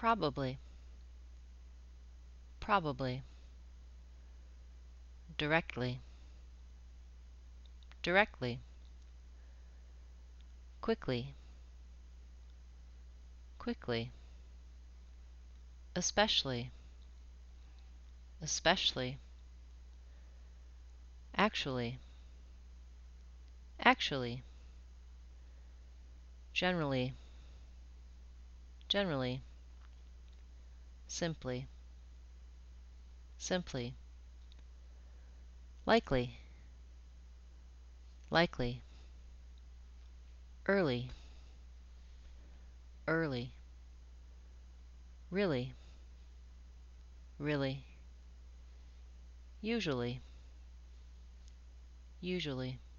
Probably, probably, directly, directly, quickly, quickly, especially, especially, actually, actually, generally, generally, simply, simply, likely, likely, early, early, really, really, usually, usually.